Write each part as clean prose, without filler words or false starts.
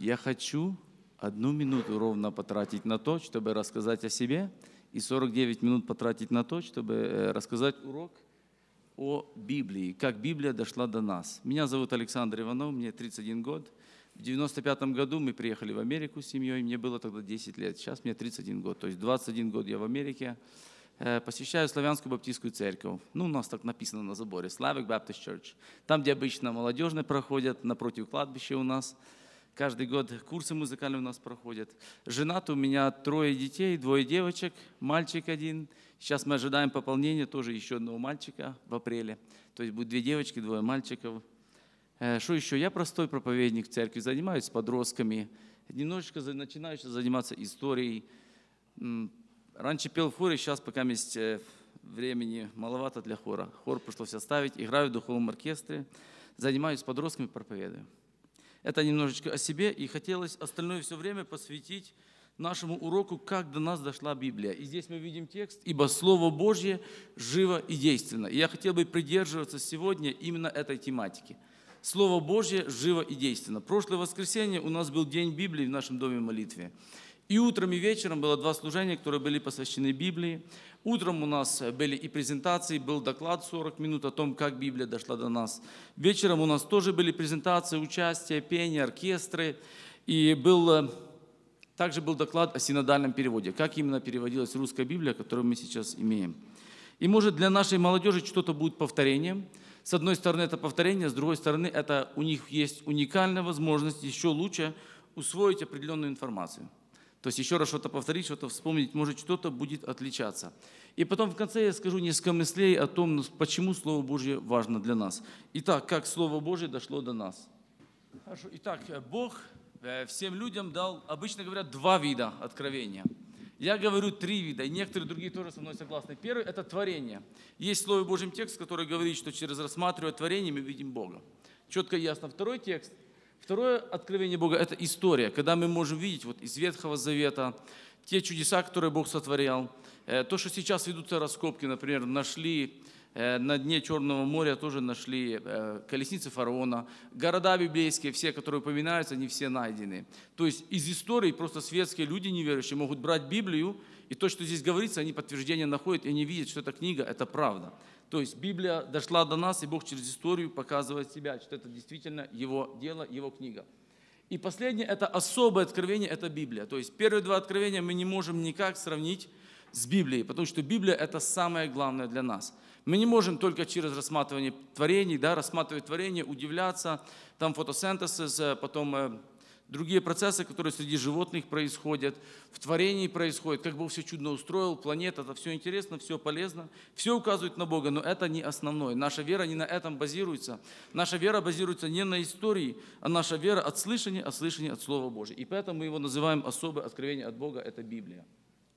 Я хочу 1 минуту ровно потратить на то, чтобы рассказать о себе, и 49 минут потратить на то, чтобы рассказать урок о Библии, как Библия дошла до нас. Меня зовут Александр Иванов, мне 31 год. В 95 году мы приехали в Америку с семьей, мне было тогда 10 лет, сейчас мне 31 год, то есть 21 год я в Америке. Посещаю Славянскую баптистскую церковь. У нас так написано на заборе, Slavic Baptist Church. Там, где обычно молодежные проходят, напротив кладбища у нас. Каждый год курсы музыкальные у нас проходят. Женат, у меня 3 детей, 2 девочек, мальчик 1. Сейчас мы ожидаем пополнения, тоже еще 1 мальчика в апреле. То есть будет 2 девочки, 2 мальчиков. Что еще? Я простой проповедник в церкви, занимаюсь с подростками. Немножечко начинаю заниматься историей. Раньше пел в хоре, сейчас пока есть времени маловато для хора. Хор пришлось оставить, играю в духовном оркестре, занимаюсь с подростками, проповедую. Это немножечко о себе, и хотелось остальное все время посвятить нашему уроку, как до нас дошла Библия. И здесь мы видим текст: «Ибо Слово Божье живо и действенно». И я хотел бы придерживаться сегодня именно этой тематики. Слово Божье живо и действенно. Прошлое воскресенье у нас был День Библии в нашем доме молитвы. И утром, и вечером было 2 служения, которые были посвящены Библии. Утром у нас были и презентации, был доклад 40 минут о том, как Библия дошла до нас. Вечером у нас тоже были презентации, участие, пение, оркестры. И также был доклад о синодальном переводе, как именно переводилась русская Библия, которую мы сейчас имеем. И может для нашей молодежи что-то будет повторением. С одной стороны это повторение, с другой стороны это у них есть уникальная возможность еще лучше усвоить определенную информацию. То есть еще раз что-то повторить, что-то вспомнить, может что-то будет отличаться. И потом в конце я скажу несколько мыслей о том, почему Слово Божье важно для нас. Итак, как Слово Божье дошло до нас. Хорошо. Итак, Бог всем людям дал, обычно говорят, 2 вида откровения. Я говорю 3 вида, и некоторые другие тоже со мной согласны. Первый – это творение. Есть в Слове Божьем текст, который говорит, что через рассматривание творения мы видим Бога. Четко и ясно. Второе откровение Бога – это история, когда мы можем видеть из Ветхого Завета те чудеса, которые Бог сотворял. То, что сейчас ведутся раскопки, например, нашли на дне Черного моря, тоже нашли колесницы фараона. Города библейские, все, которые упоминаются, они все найдены. То есть из истории просто светские люди неверующие могут брать Библию, и то, что здесь говорится, они подтверждение находят, и они видят, что эта книга – это правда. То есть Библия дошла до нас, и Бог через историю показывает себя, что это действительно Его дело, Его книга. И последнее – это особое откровение, это Библия. То есть первые 2 откровения мы не можем никак сравнить с Библией, потому что Библия – это самое главное для нас. Мы не можем только через рассматривание творений, рассматривать творение, удивляться, там фотосинтез, потом другие процессы, которые среди животных происходят, в творении происходят, как Бог все чудно устроил, планета, это все интересно, все полезно, все указывает на Бога, но это не основное. Наша вера не на этом базируется. Наша вера базируется не на истории, а наша вера от слышания от Слова Божьего. И поэтому мы его называем особое откровение от Бога, это Библия.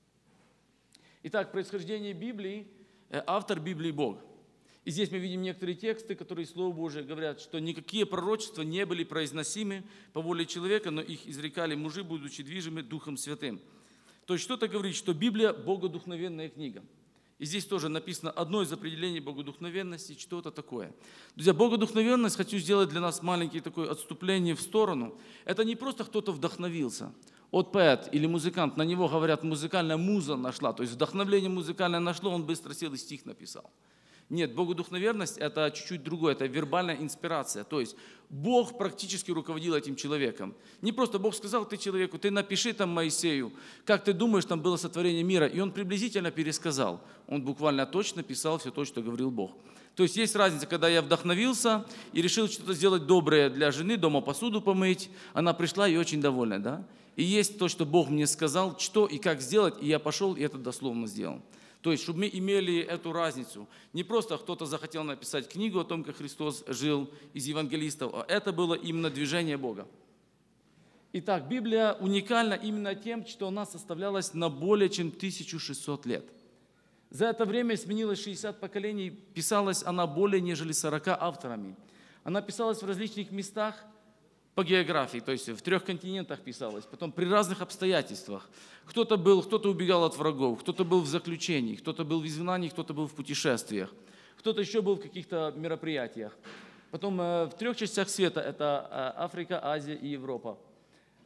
Итак, происхождение Библии, автор Библии Бог. И здесь мы видим некоторые тексты, которые Слово Божие говорят, что никакие пророчества не были произносимы по воле человека, но их изрекали мужи, будучи движимы Духом Святым. То есть что-то говорит, что Библия – богодухновенная книга. И здесь тоже написано одно из определений богодухновенности, что-то такое. Друзья, богодухновенность, хочу сделать для нас маленькое такое отступление в сторону. Это не просто кто-то вдохновился. Поэт или музыкант, на него говорят, музыкальная муза нашла. То есть вдохновление музыкальное нашло, он быстро сел и стих написал. Нет, богодухновенность – это чуть-чуть другое, это вербальная инспирация. То есть Бог практически руководил этим человеком. Не просто Бог сказал ты человеку, ты напиши там Моисею, как ты думаешь, там было сотворение мира. И он приблизительно пересказал. Он буквально точно писал все то, что говорил Бог. То есть есть разница, когда я вдохновился и решил что-то сделать доброе для жены, дома посуду помыть. Она пришла и очень довольна, да? И есть то, что Бог мне сказал, что и как сделать, и я пошел и это дословно сделал. То есть, чтобы мы имели эту разницу. Не просто кто-то захотел написать книгу о том, как Христос жил из евангелистов, а это было именно движение Бога. Итак, Библия уникальна именно тем, что она составлялась на более чем 1600 лет. За это время сменилось 60 поколений, писалась она более нежели 40 авторами. Она писалась в различных местах по географии, то есть в 3 континентах писалась, потом при разных обстоятельствах. Кто-то убегал от врагов, кто-то был в заключении, кто-то был в изгнании, кто-то был в путешествиях, кто-то еще был в каких-то мероприятиях. Потом в 3 частях света, это Африка, Азия и Европа.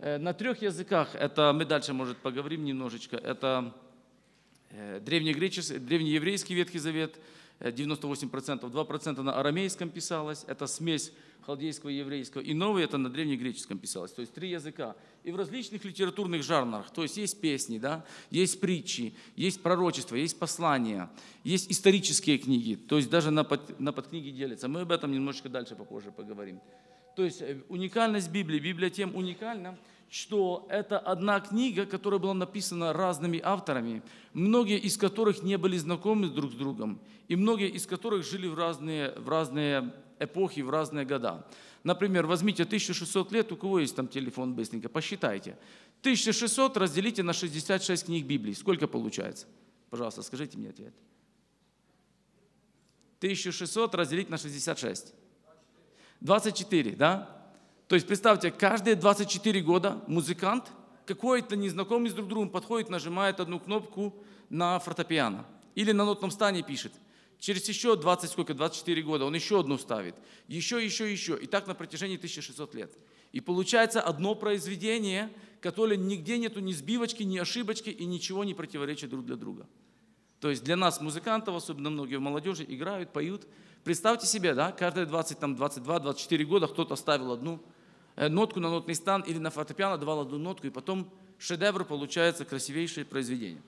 На 3 языках, это мы дальше, может, поговорим немножечко, это древнееврейский Ветхий Завет, 98%, 2% на арамейском писалось, это смесь халдейского и еврейского, и новый это на древнегреческом писалось, то есть 3 языка. И в различных литературных жанрах, то есть есть песни, да, есть притчи, есть пророчества, есть послания, есть исторические книги, то есть даже на подкниги делятся. Мы об этом немножечко дальше попозже поговорим. То есть уникальность Библии. Библия тем уникальна, что это одна книга, которая была написана разными авторами, многие из которых не были знакомы друг с другом, и многие из которых жили в разные эпохи, в разные года. Например, возьмите 1600 лет, у кого есть там телефон быстренько, посчитайте. 1600 разделите на 66 книг Библии. Сколько получается? Пожалуйста, скажите мне ответ. 1600 разделить на 66. 24, да? То есть представьте, каждые 24 года музыкант, какой-то незнакомый с друг другом подходит, нажимает одну кнопку на фортепиано или на нотном стане пишет. Через еще 24 года он еще одну ставит, еще. И так на протяжении 1600 лет. И получается одно произведение, которое нигде нету ни сбивочки, ни ошибочки и ничего не противоречит друг для друга. То есть для нас, музыкантов, особенно многие в молодежи, играют, поют. Представьте себе, да, каждые 22-24 года кто-то ставил одну нотку на нотный стан или на фортепиано давал одну нотку, и потом шедевр получается, красивейшее произведение.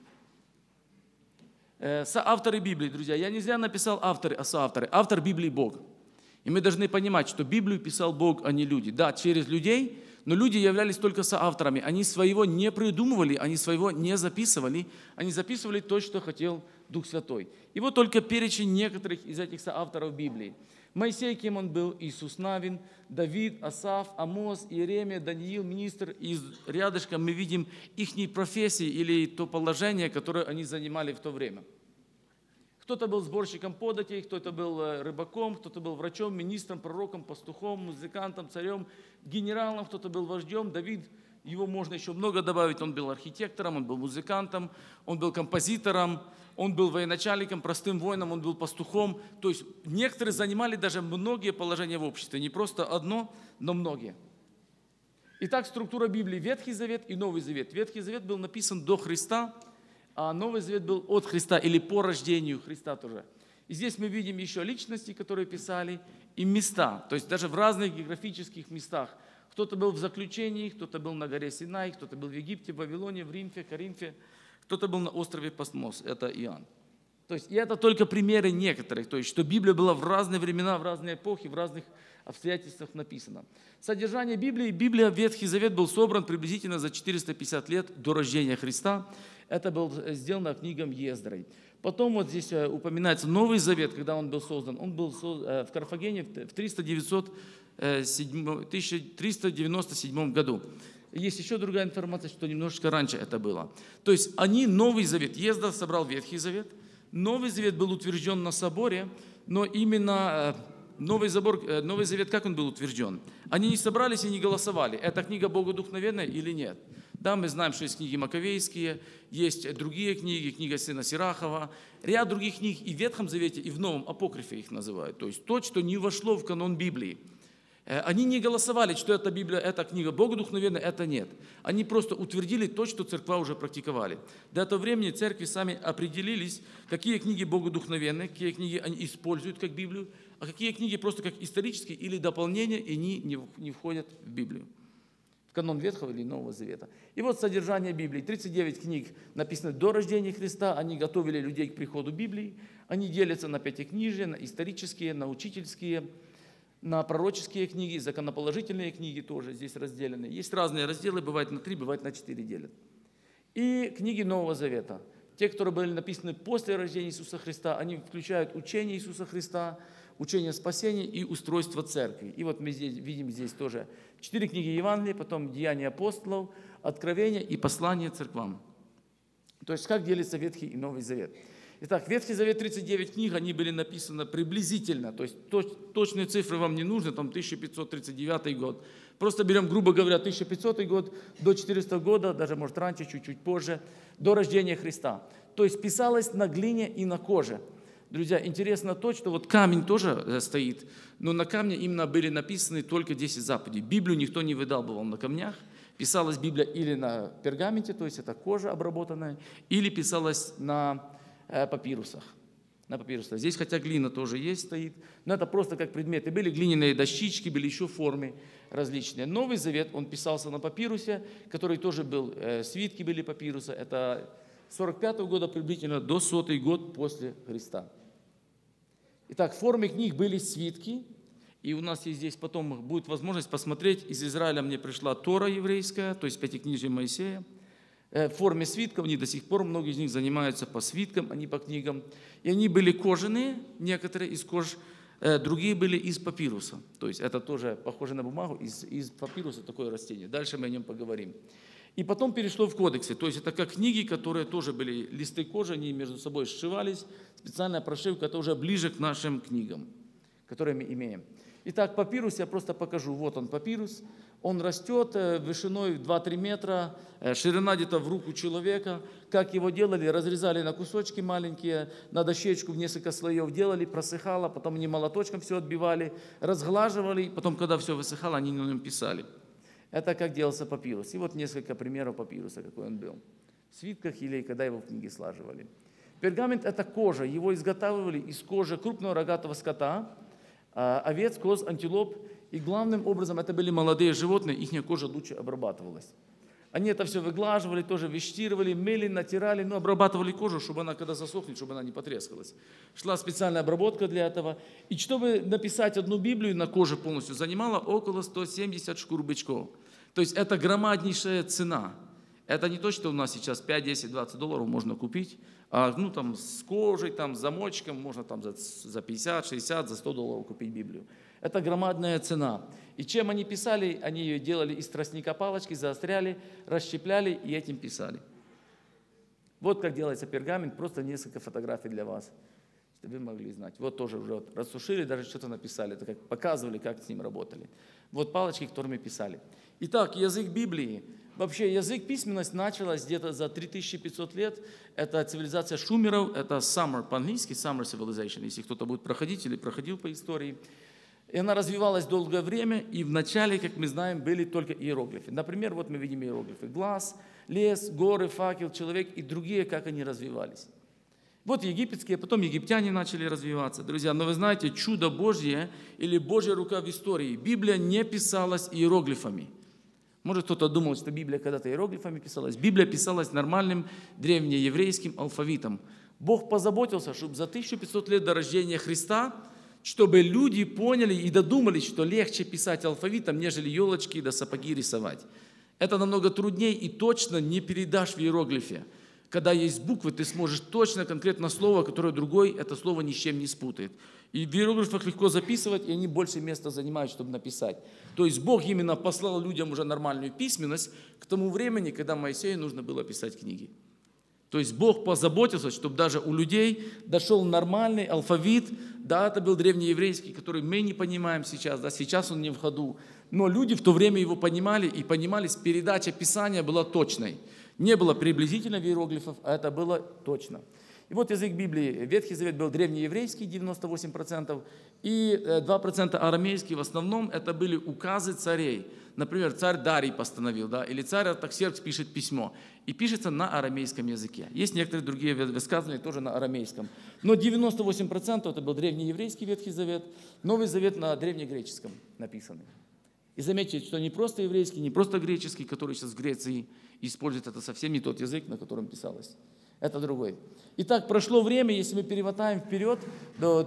Соавторы Библии, друзья, я не зря написал авторы, а соавторы. Автор Библии – Бог. И мы должны понимать, что Библию писал Бог, а не люди. Да, через людей, но люди являлись только соавторами. Они своего не придумывали, они своего не записывали. Они записывали то, что хотел Дух Святой. И вот только перечень некоторых из этих соавторов Библии. Моисей, кем он был? Иисус Навин, Давид, Асаф, Амос, Иеремия, Даниил, министр. И рядышком мы видим их профессии или то положение, которое они занимали в то время. Кто-то был сборщиком податей, кто-то был рыбаком, кто-то был врачом, министром, пророком, пастухом, музыкантом, царем, генералом, кто-то был вождем. Давид, его можно еще много добавить, он был архитектором, он был музыкантом, он был композитором, он был военачальником, простым воином, он был пастухом. То есть некоторые занимали даже многие положения в обществе, не просто одно, но многие. Итак, структура Библии: Ветхий Завет и Новый Завет. Ветхий Завет был написан до Христа, а Новый Завет был от Христа или по рождению Христа тоже. И здесь мы видим еще личности, которые писали, и места, то есть даже в разных географических местах. Кто-то был в заключении, кто-то был на горе Синай, кто-то был в Египте, в Вавилоне, в Римфе, Коринфе, кто-то был на острове Патмос, это Иоанн. То есть, и это только примеры некоторых, то есть, что Библия была в разные времена, в разные эпохи, в разных обстоятельствах написана. Содержание Библии. Библия, Ветхий Завет был собран приблизительно за 450 лет до рождения Христа. Это было сделано книгом Ездрой. Потом вот здесь упоминается Новый Завет, когда он был создан. Он был в Карфагене в 1397 году. Есть еще другая информация, что немножечко раньше это было. То есть они, Новый Завет, Ездра собрал Ветхий Завет. Новый Завет был утвержден на соборе, но именно Новый Завет, как он был утвержден? Они не собрались и не голосовали. Эта книга богодухновенная или нет? Да, мы знаем, что есть книги Маковейские, есть другие книги, книга сына Сирахова, ряд других книг и в Ветхом Завете, и в Новом Апокрифе их называют. То есть то, что не вошло в канон Библии. Они не голосовали, что эта Библия, эта книга богодухновенная, это нет. Они просто утвердили то, что церква уже практиковали. До этого времени церкви сами определились, какие книги богодухновенные, какие книги они используют как Библию, а какие книги просто как исторические или дополнения, и они не входят в Библию. Канон Ветхого или Нового Завета. И вот содержание Библии. 39 книг написаны до рождения Христа. Они готовили людей к приходу Библии. Они делятся на пятикнижие, на исторические, на учительские, на пророческие книги, законоположительные книги тоже здесь разделены. Есть разные разделы, бывает на 3, бывает на 4 делят. И книги Нового Завета. Те, которые были написаны после рождения Иисуса Христа, они включают учение Иисуса Христа, учение спасения и устройство церкви. И вот мы видим здесь тоже 4 книги Евангелия, потом Деяния апостолов, Откровения и послания церквам. То есть как делится Ветхий и Новый Завет. Итак, Ветхий Завет 39 книг, они были написаны приблизительно, то есть точные цифры вам не нужны, там 1539 год. Просто берем, грубо говоря, 1500 год до 400 года, даже может раньше, чуть-чуть позже, до рождения Христа. То есть писалось на глине и на коже. Друзья, интересно то, что вот камень тоже стоит, но на камне именно были написаны только 10 заповедей. Библию никто не выдалбывал на камнях. Писалась Библия или на пергаменте, то есть это кожа обработанная, или писалась на папирусах. На папирусах. Здесь хотя глина тоже есть, стоит, но это просто как предметы. Были глиняные дощички, были еще формы различные. Новый Завет, он писался на папирусе, который тоже был, свитки были папируса. Это с 45-го года приблизительно до 100-й год после Христа. Итак, в форме книг были свитки, и у нас есть здесь потом будет возможность посмотреть. Из Израиля мне пришла Тора еврейская, то есть Пятикнижие Моисея. В форме свитков, они до сих пор, многие из них занимаются по свиткам, а не по книгам. И они были кожаные, некоторые из кож, другие были из папируса. То есть это тоже похоже на бумагу, из папируса такое растение. Дальше мы о нем поговорим. И потом перешло в кодексы. То есть это как книги, которые тоже были листы кожи, они между собой сшивались. Специальная прошивка, это уже ближе к нашим книгам, которые мы имеем. Итак, папирус я просто покажу. Вот он папирус. Он растет вышиной 2-3 метра, ширина где-то в руку человека. Как его делали? Разрезали на кусочки маленькие, на дощечку в несколько слоев делали, просыхало, потом они молоточком все отбивали, разглаживали, потом, когда все высыхало, они на нем писали. Это как делался папирус. И вот несколько примеров папируса, какой он был. В свитках или когда его в книги слаживали. Пергамент – это кожа. Его изготавливали из кожи крупного рогатого скота, овец, коз, антилоп. И главным образом это были молодые животные, их кожа лучше обрабатывалась. Они это все выглаживали, тоже вештировали, мыли, натирали, но обрабатывали кожу, чтобы она, когда засохнет, чтобы она не потрескалась. Шла специальная обработка для этого. И чтобы написать одну Библию на коже полностью, занимало около 170 шкур бычков. То есть это громаднейшая цена. Это не то, что у нас сейчас 5, 10, 20 долларов можно купить, а там, с кожей, там, с замочком можно там, за 50, 60, за 100 долларов купить Библию. Это громадная цена. И чем они писали? Они ее делали из тростника палочки, заостряли, расщепляли и этим писали. Вот как делается пергамент, просто несколько фотографий для вас, чтобы вы могли знать. Вот тоже уже рассушили, даже что-то написали, это как показывали, как с ним работали. Вот палочки, которыми писали. Итак, язык Библии. Вообще язык, письменность началась где-то за 3500 лет. Это цивилизация шумеров, это Summer по-английски, Summer Civilization, если кто-то будет проходить или проходил по истории. И она развивалась долгое время, и вначале, как мы знаем, были только иероглифы. Например, вот мы видим иероглифы. Глаз, лес, горы, факел, человек и другие, как они развивались. Вот египетские, потом египтяне начали развиваться. Друзья, но вы знаете, чудо Божье или Божья рука в истории. Библия не писалась иероглифами. Может, кто-то думал, что Библия когда-то иероглифами писалась. Библия писалась нормальным древнееврейским алфавитом. Бог позаботился, чтобы за 1500 лет до рождения Христа, чтобы люди поняли и додумались, что легче писать алфавитом, нежели елочки да сапоги рисовать. Это намного труднее и точно не передашь в иероглифе. Когда есть буквы, ты сможешь точно, конкретно слово, которое другой, это слово ни с чем не спутает. И в иероглифах легко записывать, и они больше места занимают, чтобы написать. То есть Бог именно послал людям уже нормальную письменность к тому времени, когда Моисею нужно было писать книги. То есть Бог позаботился, чтобы даже у людей дошел нормальный алфавит. Да, это был древнееврейский, который мы не понимаем сейчас, да, сейчас он не в ходу. Но люди в то время его понимали, и понимали, передача Писания была точной. Не было приблизительно иероглифов, а это было точно. И вот язык Библии. Ветхий Завет был древнееврейский, 98%, и 2% арамейский. В основном это были указы царей. Например, царь Дарий постановил, да, или царь Артаксеркс пишет письмо. И пишется на арамейском языке. Есть некоторые другие высказывания тоже на арамейском. Но 98% это был древнееврейский Ветхий Завет, Новый Завет на древнегреческом написанный. И заметьте, что не просто еврейский, не просто греческий, который сейчас в Греции использует, это совсем не тот язык, на котором писалось. Это другой. Итак, прошло время, если мы перемотаем вперед до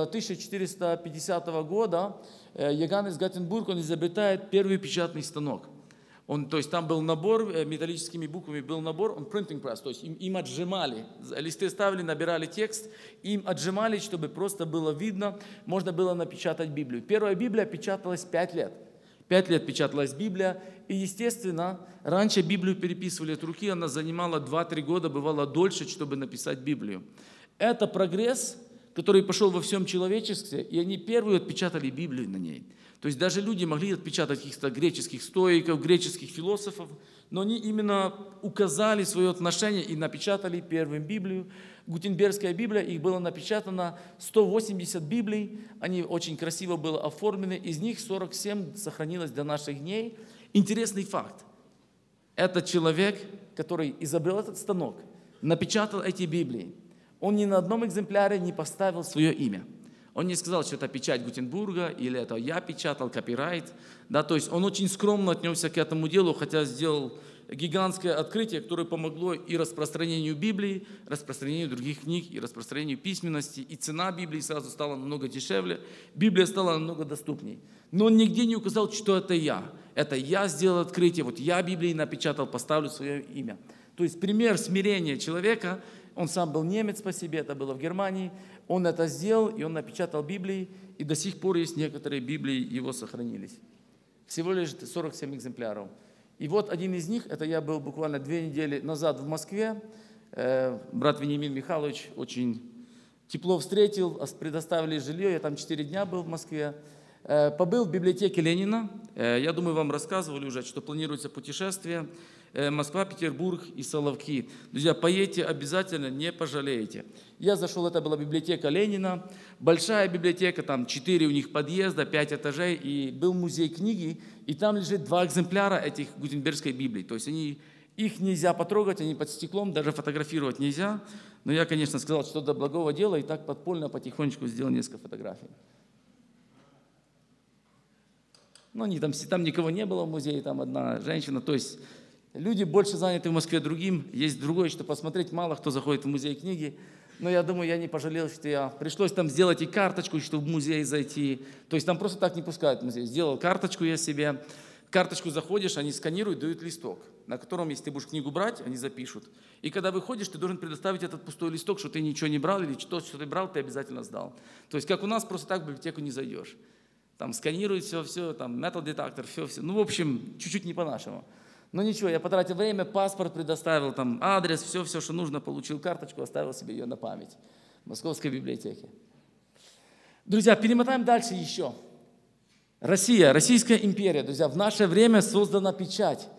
1450 года, Йоганнес Гаттенбург, он изобретает первый печатный станок. То есть там был набор, металлическими буквами был набор, он printing press, то есть им отжимали, листы ставили, набирали текст, им отжимали, чтобы просто было видно, можно было напечатать Библию. Первая Библия печаталась 5 лет. 5 лет печаталась Библия, и, естественно, раньше Библию переписывали от руки, она занимала 2-3 года, бывало дольше, чтобы написать Библию. Это прогресс, который пошел во всем человечестве, и они первые отпечатали Библию на ней. То есть даже люди могли отпечатать каких-то греческих стоиков, греческих философов, но они именно указали свое отношение и напечатали первым Библию. Гутенбергская Библия, их было напечатано 180 Библий, они очень красиво были оформлены, из них 47 сохранилось до наших дней. Интересный факт. этот человек, который изобрел этот станок, напечатал эти Библии, он ни на одном экземпляре не поставил свое имя. Он не сказал, что это печать Гутенбурга, или это я печатал, копирайт. Да, то есть он очень скромно отнесся к этому делу, хотя сделал гигантское открытие, которое помогло и распространению Библии, распространению других книг, и распространению письменности. И цена Библии сразу стала намного дешевле, Библия стала намного доступней. Но он нигде не указал, что это я. Это я сделал открытие, вот я Библии напечатал, поставлю свое имя. То есть пример смирения человека, он сам был немец по себе, это было в Германии, он это сделал, и он напечатал Библии, и до сих пор есть некоторые Библии его сохранились. Всего лишь 47 экземпляров. И вот один из них, это я был буквально 2 недели назад в Москве, брат Вениамин Михайлович очень тепло встретил, предоставили жилье, я там 4 дня был в Москве. Побыл в библиотеке Ленина, я думаю, вам рассказывали уже, что планируется путешествие, Москва, Петербург и Соловки. Друзья, поедьте обязательно, не пожалеете. Я зашел, это была библиотека Ленина, большая библиотека, там 4 у них подъезда, 5 этажей, и был музей книги, и там лежит 2 экземпляра этих Гутенбергской Библии. То есть их нельзя потрогать, они под стеклом, даже фотографировать нельзя. Но я, конечно, сказал, что до благого дела, и так подпольно, потихонечку сделал несколько фотографий. Но там никого не было в музее, там одна женщина, то есть люди больше заняты в Москве другим, есть другое, что посмотреть, мало кто заходит в музей книги, но я думаю, я не пожалел, что пришлось там сделать и карточку, чтобы в музей зайти, то есть там просто так не пускают в музей, сделал карточку я себе, карточку заходишь, они сканируют, дают листок, на котором, если ты будешь книгу брать, они запишут, и когда выходишь, ты должен предоставить этот пустой листок, что ты ничего не брал, или то, что ты брал, ты обязательно сдал, то есть как у нас, просто так в библиотеку не зайдешь. Там сканируют все, там метал-детектор, все. Ну, в общем, чуть-чуть не по-нашему. Но ничего, я потратил время, паспорт предоставил, там адрес, все, что нужно, получил карточку, оставил себе ее на память в Московской библиотеке. Друзья, перемотаем дальше еще. Россия, Российская империя, друзья, в наше время создана печать.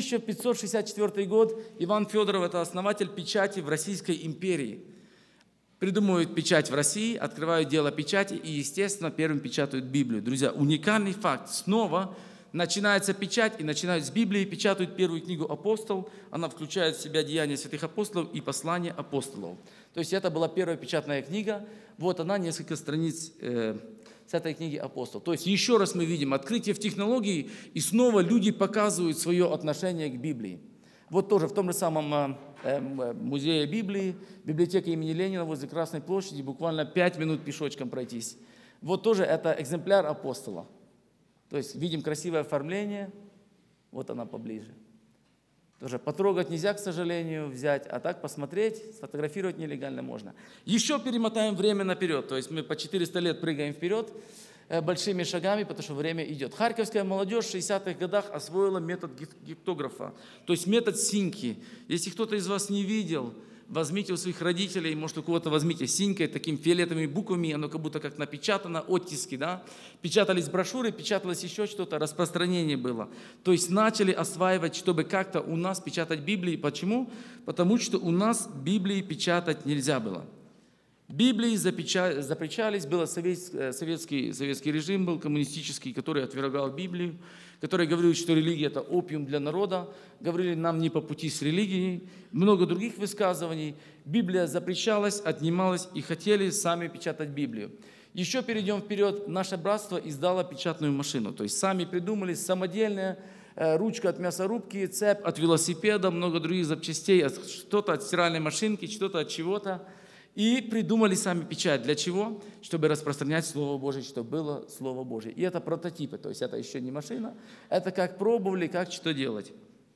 1564 год, Иван Федоров, это основатель печати в Российской империи. Придумывают печать в России, открывают дело печати и, естественно, первым печатают Библию. Друзья, уникальный факт. Снова начинается печать, и начинают с Библии, печатают первую книгу «Апостол». Она включает в себя деяния святых апостолов и послания апостолов. То есть это была первая печатная книга. Вот она, несколько страниц с этой книги «Апостол». То есть еще раз мы видим открытие в технологии, и снова люди показывают свое отношение к Библии. Вот тоже в том же самом музее Библии, библиотека имени Ленина возле Красной площади, буквально 5 минут пешочком пройтись. Вот тоже это экземпляр апостола. То есть видим красивое оформление, вот она поближе. Тоже потрогать нельзя, к сожалению, взять, а так посмотреть, сфотографировать нелегально можно. Еще перемотаем время наперед, то есть мы по 400 лет прыгаем вперед большими шагами, потому что время идет. Харьковская молодежь в 60-х годах освоила метод гиптографа, то есть метод синьки. Если кто-то из вас не видел, возьмите у своих родителей, может у кого-то возьмите синькой, такими фиолетовыми буквами, оно как будто как напечатано, оттиски, да? Печатались брошюры, печаталось еще что-то, распространение было. То есть начали осваивать, чтобы как-то у нас печатать Библии. Почему? Потому что у нас Библии печатать нельзя было. Библии запрещались, был советский режим, был коммунистический, который отвергал Библию, который говорил, что религия – это опиум для народа, говорили, нам не по пути с религией, много других высказываний. Библия запрещалась, отнималась, и хотели сами печатать Библию. Еще перейдем вперед, наше братство издало печатную машину, то есть сами придумали самодельная ручка от мясорубки, цепь от велосипеда, много других запчастей, что-то от стиральной машинки, что-то от чего-то. И придумали сами печать. Для чего? Чтобы распространять Слово Божие, чтобы было Слово Божие. И это прототипы, то есть это еще не машина, это как пробовали, как что делать.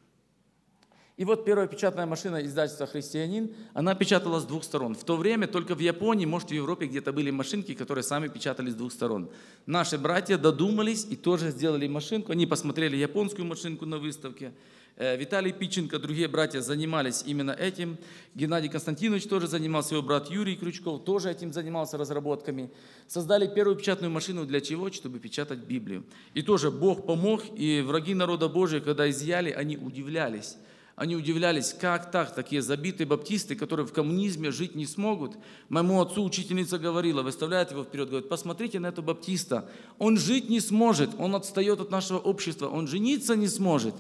И вот первая печатная машина издательства «Христианин», она печатала с 2 сторон. В то время только в Японии, может в Европе где-то были машинки, которые сами печатали с 2 сторон. Наши братья додумались и тоже сделали машинку. Они посмотрели японскую машинку на выставке. Виталий Пиченко, другие братья занимались именно этим. Геннадий Константинович тоже занимался, его брат Юрий Крючков тоже этим занимался разработками. Создали первую печатную машину для чего? Чтобы печатать Библию. И тоже Бог помог, и враги народа Божия, когда изъяли, они удивлялись. Они удивлялись, как так, такие забитые баптисты, которые в коммунизме жить не смогут. Моему отцу учительница говорила, выставляет его вперед, говорит, посмотрите на этого баптиста, он жить не сможет, он отстает от нашего общества, он жениться не сможет.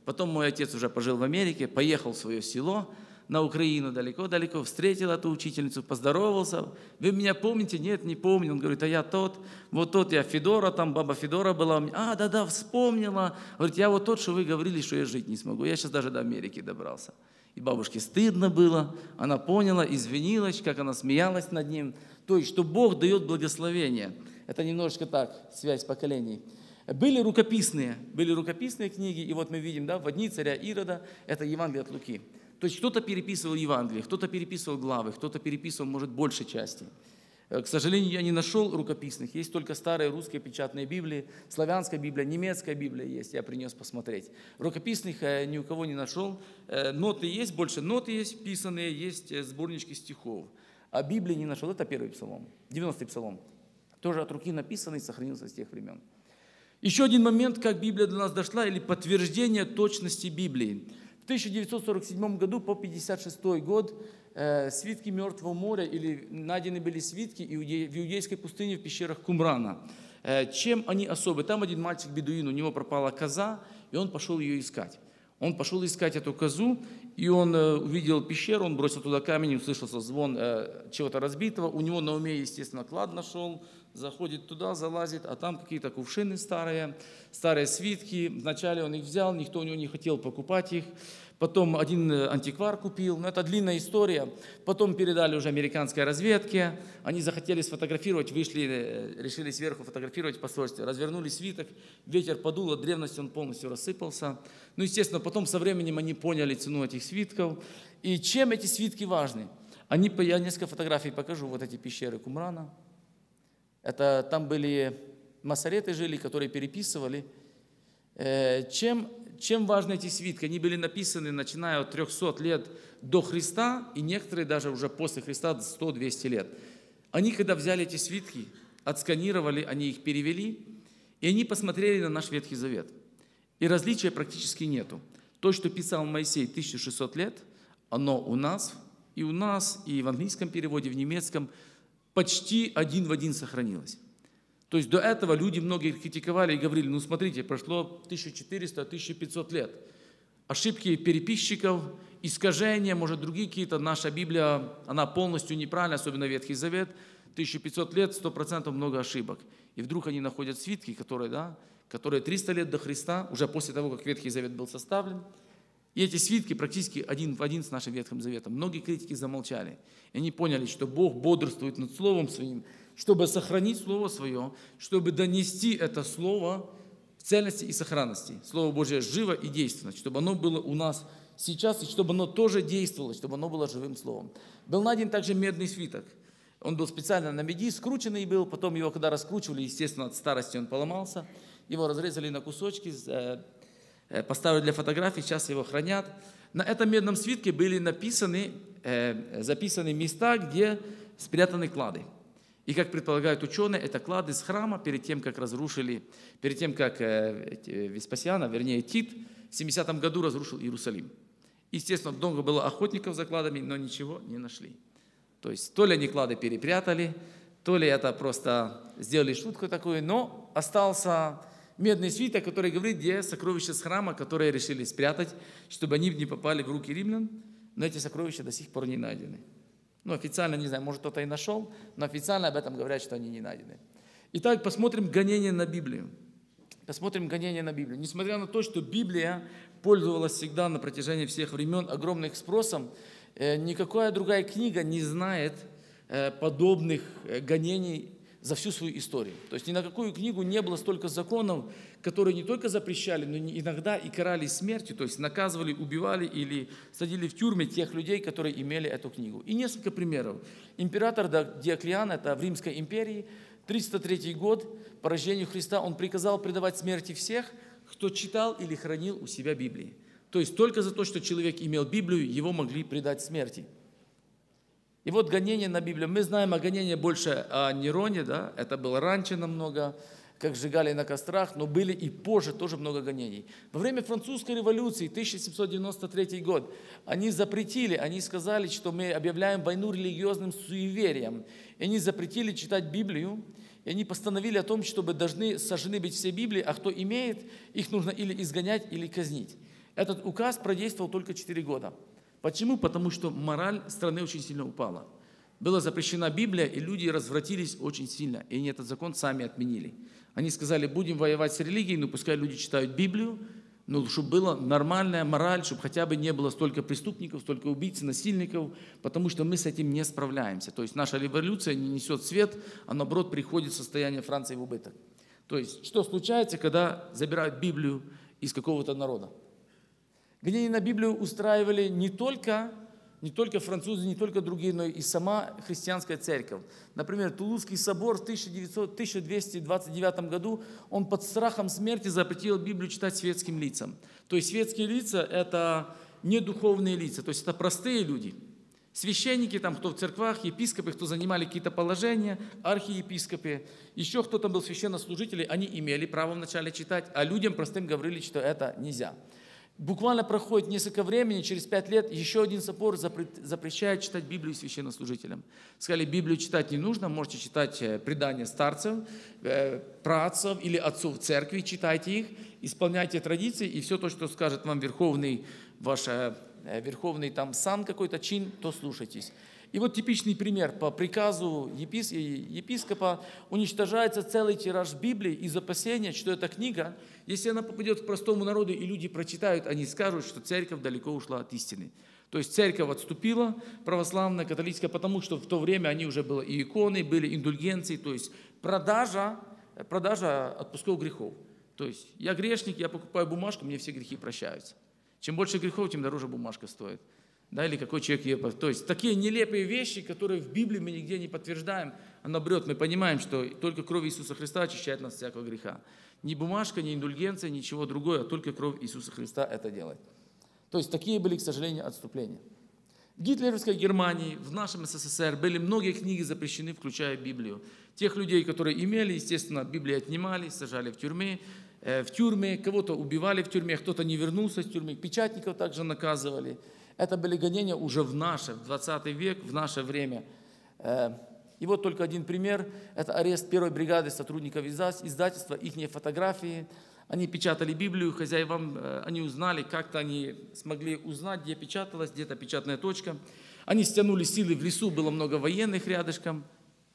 Потом мой отец уже пожил в Америке, поехал в свое село на Украину далеко-далеко, встретил эту учительницу, поздоровался. Вы меня помните? Нет, не помню. Он говорит, а я тот, вот тот я Федора, там баба Федора была. А, да, вспомнила. Говорит, я вот тот, что вы говорили, что я жить не смогу. Я сейчас даже до Америки добрался. И бабушке стыдно было, она поняла, извинилась, как она смеялась над ним. То есть, что Бог дает благословение. Это немножечко так, связь поколений. Были рукописные книги, и вот мы видим, да, в «Дни царя Ирода» это Евангелие от Луки. То есть кто-то переписывал Евангелие, кто-то переписывал главы, кто-то переписывал, может, большей части. К сожалению, я не нашел рукописных, есть только старые русские печатные Библии, славянская Библия, немецкая Библия есть, я принес посмотреть. Рукописных ни у кого не нашел, ноты есть, больше ноты есть писанные, есть сборнички стихов. А Библии не нашел, это первый псалом, 90-й псалом, тоже от руки написанный, сохранился с тех времен. Еще один момент, как Библия до нас дошла, или подтверждение точности Библии. В 1947 году по 1956 год свитки Мертвого моря, или найдены были свитки в иудейской пустыне в пещерах Кумрана. Чем они особы? Там один мальчик-бедуин, у него пропала коза, и он пошел ее искать. Он пошел искать эту козу, и он увидел пещеру, он бросил туда камень, услышался звон чего-то разбитого. У него на уме, естественно, клад нашел, заходит туда, залазит, а там какие-то кувшины старые свитки. Вначале он их взял, никто у него не хотел покупать их. Потом один антиквар купил, но это длинная история. Потом передали уже американской разведке, они захотели сфотографировать, вышли, решили сверху фотографировать посольство, развернули свиток, ветер подул, от древности он полностью рассыпался. Ну, естественно, потом со временем они поняли цену этих свитков. И чем эти свитки важны? Я несколько фотографий покажу, вот эти пещеры Кумрана. Это там были масореты жили, которые переписывали. Чем важны эти свитки? Они были написаны, начиная от 300 лет до Христа, и некоторые даже уже после Христа 100-200 лет. Они, когда взяли эти свитки, отсканировали, они их перевели, и они посмотрели на наш Ветхий Завет. И различия практически нету. То, что писал Моисей 1600 лет, оно у нас, и в английском переводе, в немецком, почти один в один сохранилось. То есть до этого люди многие критиковали и говорили, ну смотрите, прошло 1400-1500 лет. Ошибки переписчиков, искажения, может другие какие-то, наша Библия, она полностью неправильна, особенно Ветхий Завет, 1500 лет, 100% много ошибок. И вдруг они находят свитки, которые 300 лет до Христа, уже после того, как Ветхий Завет был составлен. И эти свитки практически один в один с нашим Ветхим Заветом. Многие критики замолчали. И они поняли, что Бог бодрствует над Словом Своим, чтобы сохранить Слово Свое, чтобы донести это Слово в цельности и сохранности. Слово Божье живо и действенно, чтобы оно было у нас сейчас, и чтобы оно тоже действовало, чтобы оно было живым Словом. Был найден также медный свиток. Он был специально на меди, скрученный был, потом его, когда раскручивали, естественно, от старости он поломался, его разрезали на кусочки, поставили для фотографий, сейчас его хранят. На этом медном свитке были записаны места, где спрятаны клады. И, как предполагают ученые, это клады с храма перед тем, как Веспасиан, вернее Тит, в 70 году разрушил Иерусалим. Естественно, много было охотников за кладами, но ничего не нашли. То есть, то ли они клады перепрятали, то ли это просто сделали шутку такую, но остался медный свиток, который говорит, где сокровища с храма, которые решили спрятать, чтобы они не попали в руки римлян, но эти сокровища до сих пор не найдены. Ну, официально, не знаю, может, кто-то и нашел, но официально об этом говорят, что они не найдены. Итак, посмотрим гонение на Библию. Несмотря на то, что Библия пользовалась всегда на протяжении всех времен огромным спросом, никакая другая книга не знает подобных гонений за всю свою историю. То есть ни на какую книгу не было столько законов, которые не только запрещали, но иногда и карали смертью, то есть наказывали, убивали или садили в тюрьмы тех людей, которые имели эту книгу. И несколько примеров. Император Диоклетиан, это в Римской империи, 303 год по рождению Христа, он приказал предавать смерти всех, кто читал или хранил у себя Библии. То есть только за то, что человек имел Библию, его могли предать смерти. И вот гонение на Библию. Мы знаем о гонении больше о Нероне, да? Это было раньше намного, как сжигали на кострах, но были и позже тоже много гонений. Во время французской революции, 1793 год, они сказали, что мы объявляем войну религиозным суевериям. И они запретили читать Библию, и они постановили о том, чтобы должны сожжены быть все Библии, а кто имеет, их нужно или изгонять, или казнить. Этот указ продействовал только 4 года. Почему? Потому что мораль страны очень сильно упала. Была запрещена Библия, и люди развратились очень сильно. И они этот закон сами отменили. Они сказали, будем воевать с религией, но пускай люди читают Библию, но чтобы была нормальная мораль, чтобы хотя бы не было столько преступников, столько убийц, насильников, потому что мы с этим не справляемся. То есть наша революция не несет свет, а наоборот приходит в состояние Франции в убыток. То есть что случается, когда забирают Библию из какого-то народа? Гонения на Библию устраивали не только французы, не только другие, но и сама христианская церковь. Например, Тулузский собор в 1229 году, он под страхом смерти запретил Библию читать светским лицам. То есть светские лица – это не духовные лица, то есть это простые люди. Священники, там, кто в церквах, епископы, кто занимали какие-то положения, архиепископы, еще кто-то был священнослужители, они имели право вначале читать, а людям простым говорили, что это нельзя. Буквально проходит несколько времени, через 5 лет еще один собор запрещает читать Библию священнослужителям. Сказали, Библию читать не нужно, можете читать предания старцев, праотцев или отцов церкви, читайте их, исполняйте традиции, и все то, что скажет вам верховный там сан какой-то чин, то слушайтесь. И вот типичный пример. По приказу епископа уничтожается целый тираж Библии из опасения, что эта книга, если она попадет к простому народу и люди прочитают, они скажут, что церковь далеко ушла от истины. То есть церковь отступила, православная, католическая, потому что в то время они уже были и иконы, были индульгенции, то есть продажа отпусков грехов. То есть я грешник, я покупаю бумажку, мне все грехи прощаются. Чем больше грехов, тем дороже бумажка стоит. Да, или какой человек ее... То есть такие нелепые вещи, которые в Библии мы нигде не подтверждаем, а наоборот, мы понимаем, что только кровь Иисуса Христа очищает нас от всякого греха. Ни бумажка, ни индульгенция, ничего другое, а только кровь Иисуса Христа это делает. То есть такие были, к сожалению, отступления. В гитлеровской Германии, в нашем СССР были многие книги запрещены, включая Библию. Тех людей, которые имели, естественно, Библию отнимали, сажали в тюрьмы, кого-то убивали в тюрьме, кто-то не вернулся из тюрьмы, печатников также наказывали. Это были гонения уже в 20 век, в наше время. И вот только один пример. Это арест первой бригады сотрудников издательства, их фотографии. Они печатали Библию, хозяевам они узнали, как-то они смогли узнать, где печаталось, где-то печатная точка. Они стянули силы в лесу, было много военных рядышком.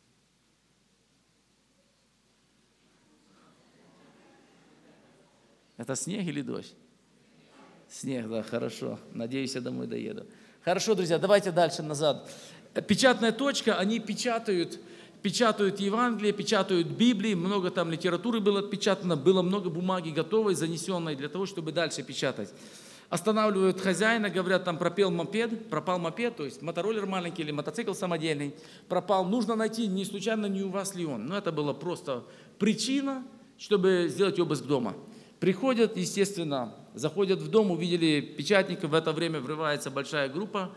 Это снег или дождь? Снег, да, хорошо. Надеюсь, я домой доеду. Хорошо, друзья, давайте дальше, назад. Печатная точка, они печатают Евангелие, печатают Библии, много там литературы было отпечатано, было много бумаги готовой, занесенной для того, чтобы дальше печатать. Останавливают хозяина, говорят, там пропал мопед, то есть мотороллер маленький или мотоцикл самодельный, пропал, нужно найти, не случайно не у вас ли он. Но это была просто причина, чтобы сделать обыск дома. Приходят, естественно, заходят в дом, увидели печатника, в это время врывается большая группа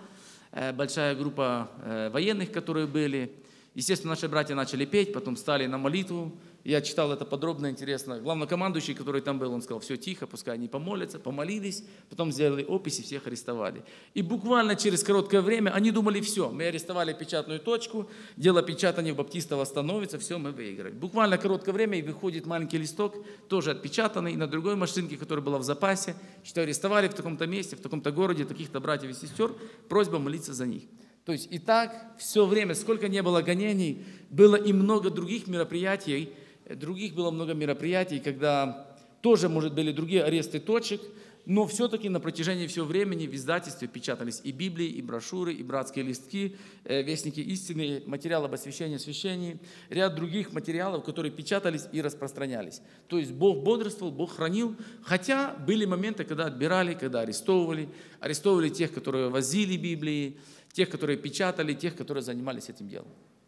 военных, которые были. Естественно, наши братья начали петь, потом стали на молитву. Я читал это подробно, интересно. Главнокомандующий, который там был, он сказал, все тихо, пускай они помолятся, помолились, потом сделали опись и всех арестовали. И буквально через короткое время они думали, все, мы арестовали печатную точку, дело печатания в Баптистово становится, все, мы выиграли. Буквально короткое время и выходит маленький листок, тоже отпечатанный, на другой машинке, которая была в запасе, что арестовали в таком-то месте, в таком-то городе, таких-то братьев и сестер, просьба молиться за них. То есть и так все время, сколько не было гонений, было и много других мероприятий, когда тоже, может, были другие аресты точек, но все-таки на протяжении всего времени в издательстве печатались и Библии, и брошюры, и братские листки, вестники истины, материалы об освящении, освящении, ряд других материалов, которые печатались и распространялись. То есть Бог бодрствовал, Бог хранил, хотя были моменты, когда отбирали, когда арестовывали тех, которые возили Библии, тех, которые печатали, тех, которые занимались этим делом.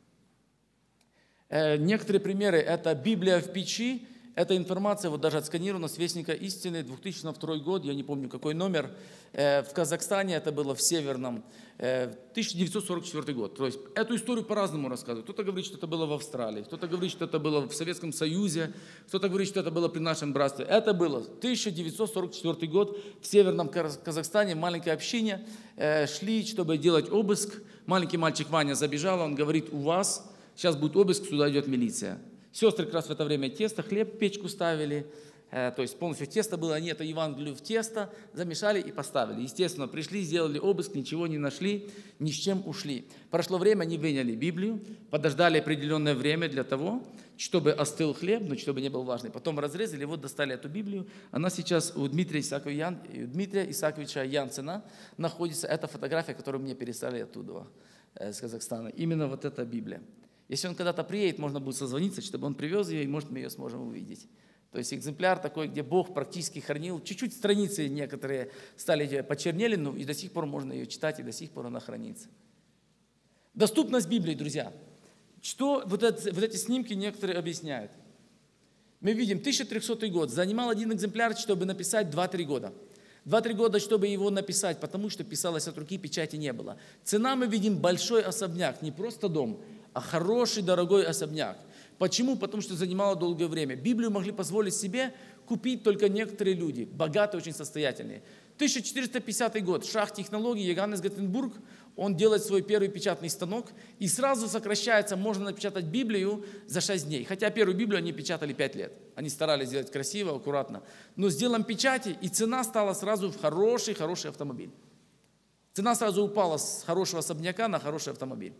Некоторые примеры – это Библия в печи. Эта информация вот даже отсканирована с Вестника истины, 2002 год, я не помню какой номер. В Казахстане это было в Северном, 1944 год. То есть эту историю по-разному рассказывают. Кто-то говорит, что это было в Австралии, кто-то говорит, что это было в Советском Союзе, кто-то говорит, что это было при нашем братстве. Это было 1944 год в Северном Казахстане, в маленькой общине. Шли, чтобы делать обыск. Маленький мальчик Ваня забежал, он говорит, у вас сейчас будет обыск, сюда идет милиция. Сестры как раз в это время тесто, хлеб в печку ставили, то есть полностью тесто было, они это Евангелие в тесто замешали и поставили. Естественно, пришли, сделали обыск, ничего не нашли, ни с чем ушли. Прошло время, они выняли Библию, подождали определенное время для того, чтобы остыл хлеб, но чтобы не был влажный. Потом разрезали, вот достали эту Библию. Она сейчас у Дмитрия Исааковича Янцена находится. Это фотография, которую мне переслали оттуда, с Казахстана. Именно вот эта Библия. Если он когда-то приедет, можно будет созвониться, чтобы он привез ее, и может мы ее сможем увидеть. То есть экземпляр такой, где Бог практически хранил. Чуть-чуть страницы некоторые стали почернели, но и до сих пор можно ее читать, и до сих пор она хранится. Доступность Библии, друзья. Что вот эти снимки некоторые объясняют. Мы видим, 1300 год. Занимал один экземпляр, чтобы написать 2-3 года. 2-3 года, чтобы его написать, потому что писалось от руки, печати не было. Цена, мы видим, большой особняк, не просто дом, а хороший, дорогой особняк. Почему? Потому что занимало долгое время. Библию могли позволить себе купить только некоторые люди, богатые, очень состоятельные. 1450 год, шах технологий Йоганнес Гутенберг, он делает свой первый печатный станок, и сразу сокращается, можно напечатать Библию за 6 дней. Хотя первую Библию они печатали 5 лет. Они старались сделать красиво, аккуратно. Но с делом печати, и цена стала сразу в хороший автомобиль. Цена сразу упала с хорошего особняка на хороший автомобиль.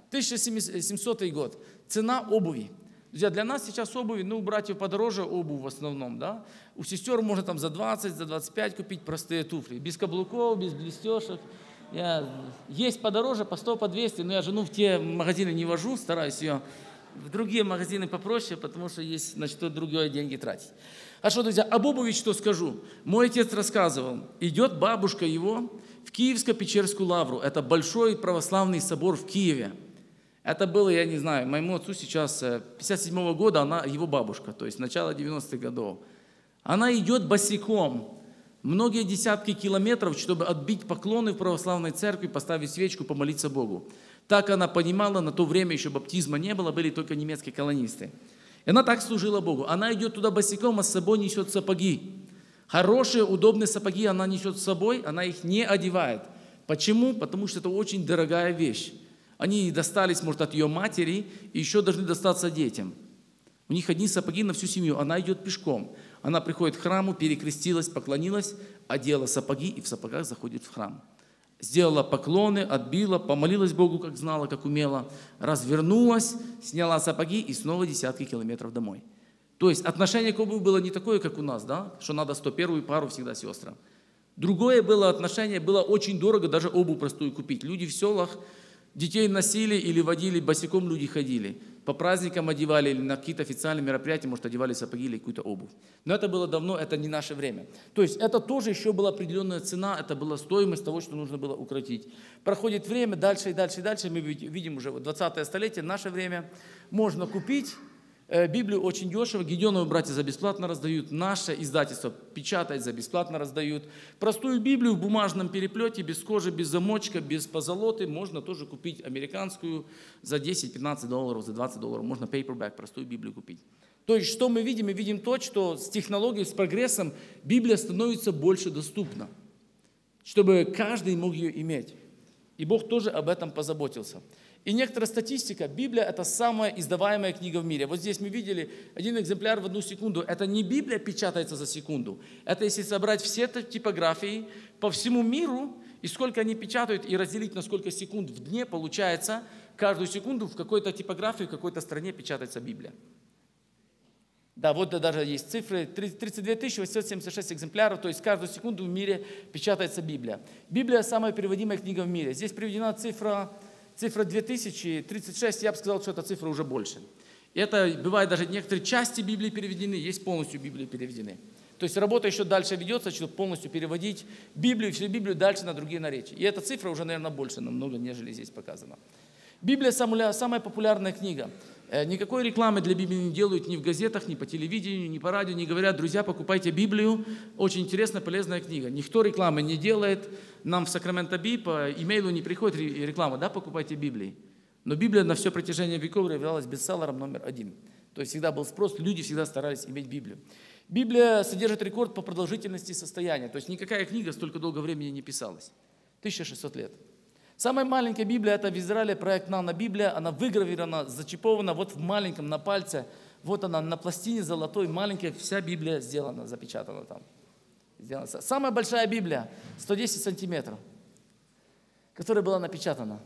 1700 год. Цена обуви. Друзья, для нас сейчас обуви, у братьев подороже обувь в основном, да? У сестер можно там за 20, за 25 купить простые туфли. Без каблуков, без блестешек. Есть подороже, по 100, по 200, но я жену в те магазины не вожу, стараюсь ее в другие магазины попроще, потому что есть на что другое деньги тратить. Хорошо, друзья, об обуви что скажу. Мой отец рассказывал, идет бабушка его в Киевско-Печерскую лавру. Это большой православный собор в Киеве. Это было, я не знаю, моему отцу сейчас 57 года, она его бабушка, то есть начало 90-х годов. Она идет босиком, многие десятки километров, чтобы отбить поклоны в православной церкви, поставить свечку, помолиться Богу. Так она понимала, на то время еще баптизма не было, были только немецкие колонисты. И она так служила Богу. Она идет туда босиком, а с собой несет сапоги. Хорошие, удобные сапоги она несет с собой, она их не одевает. Почему? Потому что это очень дорогая вещь. Они достались, может, от ее матери, и еще должны достаться детям. У них одни сапоги на всю семью. Она идет пешком. Она приходит к храму, перекрестилась, поклонилась, одела сапоги и в сапогах заходит в храм. Сделала поклоны, отбила, помолилась Богу, как знала, как умела, развернулась, сняла сапоги и снова десятки километров домой. То есть отношение к обуви было не такое, как у нас, да? Что надо 101-ю пару всегда сестрам. Другое было отношение, было очень дорого даже обувь простую купить. Люди в селах детей носили или водили, босиком люди ходили. По праздникам одевали или на какие-то официальные мероприятия, может, одевали сапоги или какую-то обувь. Но это было давно, это не наше время. То есть это тоже еще была определенная цена, это была стоимость того, что нужно было укротить. Проходит время, дальше и дальше и дальше, мы видим уже 20-е столетие, наше время, можно купить Библию очень дешево, Гедеоновы братья за бесплатно раздают, наше издательство печатает, за бесплатно раздают. Простую Библию в бумажном переплете, без кожи, без замочка, без позолоты, можно тоже купить американскую за 10-15 долларов, за 20 долларов, можно paperback, простую Библию купить. То есть что мы видим? Мы видим то, что с технологией, с прогрессом Библия становится больше доступна, чтобы каждый мог ее иметь. И Бог тоже об этом позаботился. И некоторая статистика, Библия – это самая издаваемая книга в мире. Вот здесь мы видели один экземпляр в 1 секунду. Это не Библия печатается за секунду. Это если собрать все типографии по всему миру, и сколько они печатают, и разделить на сколько секунд в дне, получается, каждую секунду в какой-то типографии, в какой-то стране печатается Библия. Да, вот даже есть цифры, 32 876 экземпляров, то есть каждую секунду в мире печатается Библия. Библия – самая переводимая книга в мире. Здесь приведена цифра 2036, я бы сказал, что эта цифра уже больше. И это бывает даже некоторые части Библии переведены, есть полностью Библии переведены. То есть работа еще дальше ведется, чтобы полностью переводить Библию, всю Библию дальше на другие наречия. И эта цифра уже, наверное, больше намного, нежели здесь показано. Библия самая популярная книга. Никакой рекламы для Библии не делают ни в газетах, ни по телевидению, ни по радио, не говорят: друзья, покупайте Библию, очень интересная, полезная книга. Никто рекламы не делает, нам в Сакраменто Би по имейлу не приходит реклама, да, покупайте Библии. Но Библия на все протяжение веков являлась бестселлером номер 1. То есть всегда был спрос, люди всегда старались иметь Библию. Библия содержит рекорд по продолжительности состояния, то есть никакая книга столько долгого времени не писалась. 1600 лет. Самая маленькая Библия – это в Израиле проект «Нано-Библия». Она выгравирована, зачипована вот в маленьком на пальце Вот она на пластине золотой, маленькая, вся Библия сделана, запечатана там. Самая большая Библия, 110 сантиметров, которая была напечатана.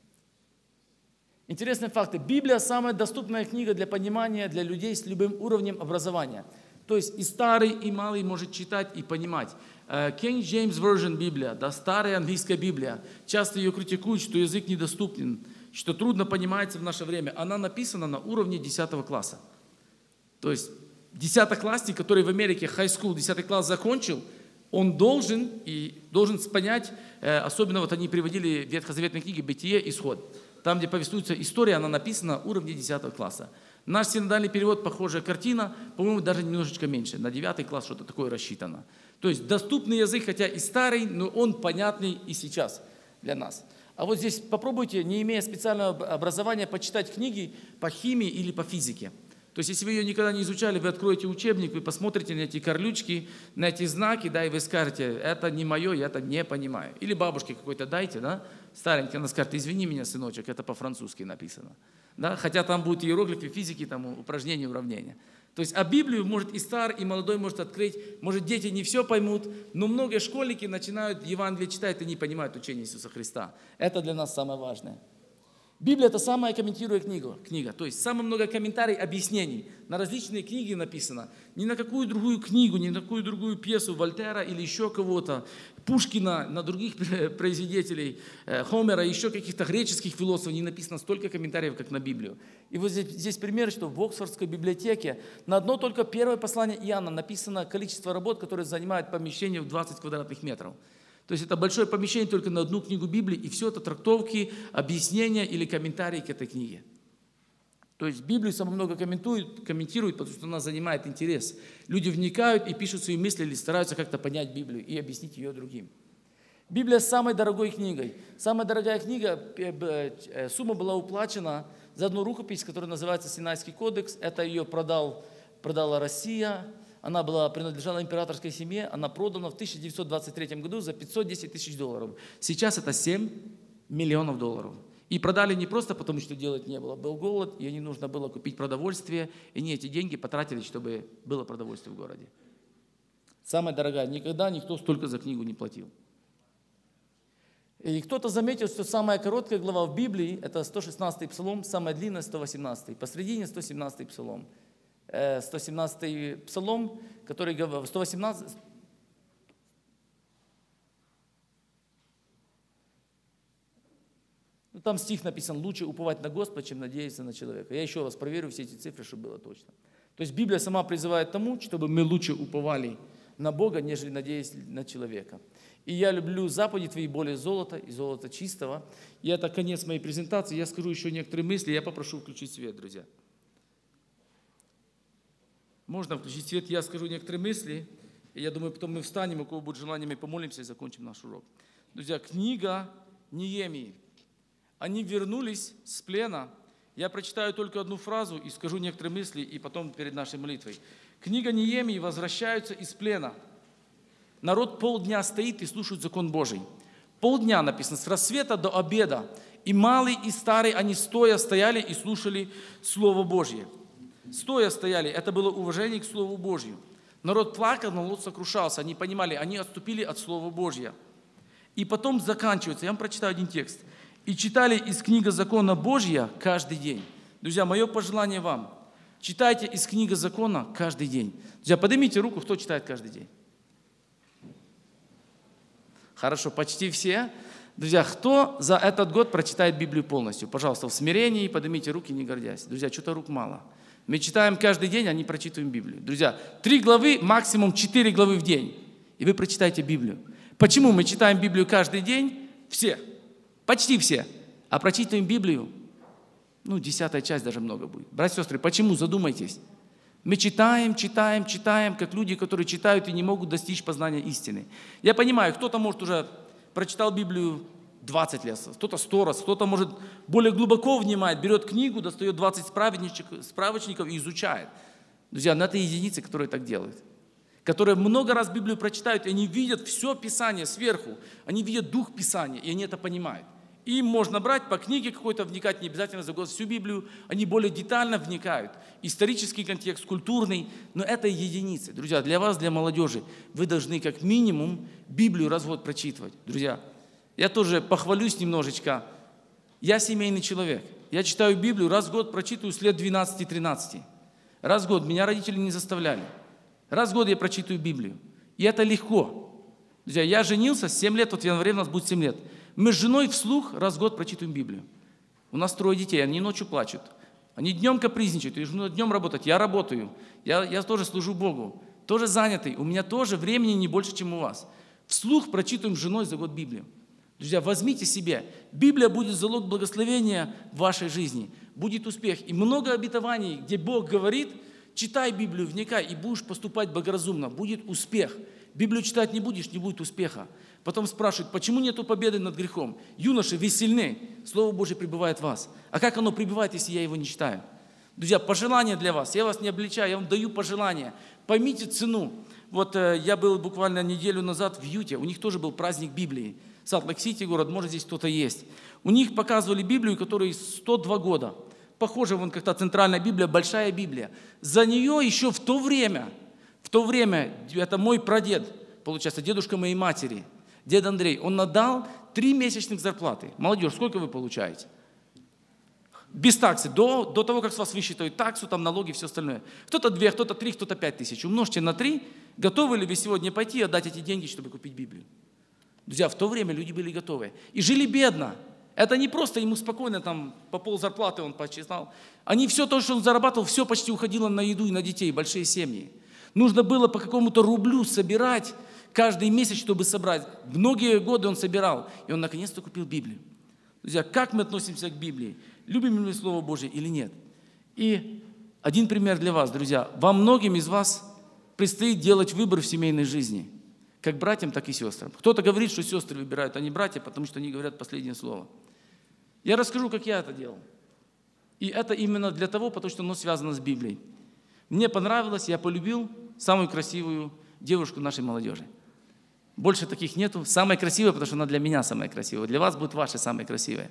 Интересные факты. Библия – самая доступная книга для понимания для людей с любым уровнем образования. То есть и старый, и малый может читать и понимать. King James Version Библия, да, старая английская Библия. Часто ее критикуют, что язык недоступен, что трудно понимается в наше время. Она написана на уровне 10 класса. То есть 10-классник, который в Америке high school, 10 класс закончил, он должен понять, особенно вот они приводили в ветхозаветной книге «Бытие. Исход». Там, где повествуется история, она написана на уровне 10 класса. Наш синодальный перевод, похожая картина, по-моему, даже немножечко меньше. На 9 класс что-то такое рассчитано. То есть доступный язык, хотя и старый, но он понятный и сейчас для нас. А вот здесь попробуйте, не имея специального образования, почитать книги по химии или по физике. То есть, если вы ее никогда не изучали, вы откроете учебник, вы посмотрите на эти корлючки, на эти знаки, да, и вы скажете, это не мое, я это не понимаю. Или бабушке какой-то дайте, да, старенький, она скажет, извини меня, сыночек, это по-французски написано. Да, хотя там будут иероглифы, физики, там упражнения, уравнения. То есть, а Библию может и старый, и молодой может открыть, может дети не все поймут, но многие школьники начинают Евангелие читать и не понимают учение Иисуса Христа. Это для нас самое важное. Библия – это самая комментируемая книга, то есть самое много комментариев, объяснений. На различные книги написано. Ни на какую другую книгу, ни на какую другую пьесу Вольтера или еще кого-то, Пушкина, на других производителей, Хомера, еще каких-то греческих философов не написано столько комментариев, как на Библию. И вот здесь пример, что в Оксфордской библиотеке на одно только первое послание Иоанна написано количество работ, которые занимают помещение в 20 квадратных метров. То есть это большое помещение только на одну книгу Библии, и все это трактовки, объяснения или комментарии к этой книге. То есть Библию самое много комментируют, потому что она занимает интерес. Люди вникают и пишут свои мысли или стараются как-то понять Библию и объяснить ее другим. Библия самой дорогой книгой. Самая дорогая книга, сумма была уплачена за одну рукопись, которая называется «Синайский кодекс». Это ее продала Россия. Она принадлежала императорской семье, она продана в 1923 году за $510 тысяч. Сейчас это $7 миллионов. И продали не просто потому, что делать не было. Был голод, и не нужно было купить продовольствие, и они эти деньги потратили, чтобы было продовольствие в городе. Самая дорогая. Никогда никто столько за книгу не платил. И кто-то заметил, что самая короткая глава в Библии, это 116-й псалом, самая длинная 118-й. Посредине 117-й псалом. 117-й псалом, который говорит, 118, там стих написан, лучше уповать на Господа, чем надеяться на человека. Я еще раз проверю все эти цифры, чтобы было точно. То есть Библия сама призывает к тому, чтобы мы лучше уповали на Бога, нежели надеясь на человека. И я люблю заповеди твои более золота и золота чистого. И это конец моей презентации. Я скажу еще некоторые мысли, я попрошу включить свет, друзья. Можно включить свет, я скажу некоторые мысли, и я думаю, потом мы встанем, у кого будет желание, мы помолимся и закончим наш урок. Друзья, книга Неемии. Они вернулись с плена. Я прочитаю только одну фразу и скажу некоторые мысли, и потом перед нашей молитвой. Книга Неемии возвращаются из плена. Народ полдня стоит и слушает закон Божий. Полдня написано, с рассвета до обеда. И малый, и старый, они стояли и слушали Слово Божье. Стоя стояли, это было уважение к Слову Божью. Народ плакал, народ сокрушался, они понимали, они отступили от Слова Божьего. И потом заканчивается, я вам прочитаю один текст. «И читали из книги закона Божья каждый день». Друзья, мое пожелание вам, читайте из книги закона каждый день. Друзья, поднимите руку, кто читает каждый день. Хорошо, почти все. Друзья, кто за этот год прочитает Библию полностью? Пожалуйста, в смирении поднимите руки, не гордясь. Друзья, что-то рук мало. Мы читаем каждый день, а не прочитываем Библию. Друзья, 3 главы, максимум 4 главы в день. И вы прочитаете Библию. Почему мы читаем Библию каждый день? Все. Почти все. А прочитываем Библию? 10-я часть даже много будет. Братья и сестры, почему? Задумайтесь. Мы читаем, как люди, которые читают и не могут достичь познания истины. Я понимаю, кто-то, может, уже прочитал Библию 20 лет, кто-то 100 раз, кто-то, может, более глубоко внимает, берет книгу, достает 20 справочников и изучает. Друзья, но это единицы, которые так делают. Которые много раз Библию прочитают, и они видят все Писание сверху, они видят дух Писания, и они это понимают. И им можно брать по книге какой-то, вникать не обязательно за год всю Библию. Они более детально вникают. Исторический контекст, культурный. Но это единицы. Друзья, для вас, для молодежи, вы должны как минимум Библию раз в год прочитывать. Друзья, я тоже похвалюсь немножечко. Я семейный человек. Я читаю Библию, раз в год прочитываю с лет 12-13. Раз в год. Меня родители не заставляли. Раз в год я прочитываю Библию. И это легко. Друзья, я женился, 7 лет, вот в январе у нас будет 7 лет. Мы с женой вслух раз в год прочитываем Библию. У нас 3 детей, они ночью плачут. Они днем капризничают, и нужно днем работать. Я работаю, я тоже служу Богу, тоже занятый. У меня тоже времени не больше, чем у вас. Вслух прочитываем с женой за год Библию. Друзья, возьмите себе. Библия будет залог благословения в вашей жизни. Будет успех. И много обетований, где Бог говорит, читай Библию, вникай, и будешь поступать благоразумно. Будет успех. Библию читать не будешь, не будет успеха. Потом спрашивают, почему нету победы над грехом? Юноши, вы сильны, Слово Божие пребывает в вас. А как оно пребывает, если я его не читаю? Друзья, пожелания для вас. Я вас не обличаю, я вам даю пожелания. Поймите цену. Вот я был буквально неделю назад в Юте, у них тоже был праздник Библии. Салт-Лейк-Сити город, может здесь кто-то есть. У них показывали Библию, которой 102 года. Похоже, вон как-то центральная Библия, большая Библия. За нее еще в то время, это мой прадед, получается, дедушка моей матери, дед Андрей, он надал 3 месячных зарплаты. Молодежь, сколько вы получаете? Без таксы, до того, как с вас высчитают таксу, там налоги, все остальное. Кто-то 2, кто-то 3, кто-то 5 тысяч. Умножьте на 3, готовы ли вы сегодня пойти и отдать эти деньги, чтобы купить Библию? Друзья, в то время люди были готовы. И жили бедно. Это не просто ему спокойно, там, по ползарплаты он почитал. Они все то, что он зарабатывал, все почти уходило на еду и на детей, большие семьи. Нужно было по какому-то рублю собирать каждый месяц, чтобы собрать. Многие годы он собирал, и он наконец-то купил Библию. Друзья, как мы относимся к Библии? Любим ли мы Слово Божие или нет? И один пример для вас, друзья. Во многим из вас предстоит делать выбор в семейной жизни. Как братьям, так и сестрам. Кто-то говорит, что сестры выбирают, а не братья, потому что они говорят последнее слово. Я расскажу, как я это делал. И это именно для того, потому что оно связано с Библией. Мне понравилось, я полюбил самую красивую девушку нашей молодежи. Больше таких нету. Самая красивая, потому что она для меня самая красивая. Для вас будет ваша самая красивая.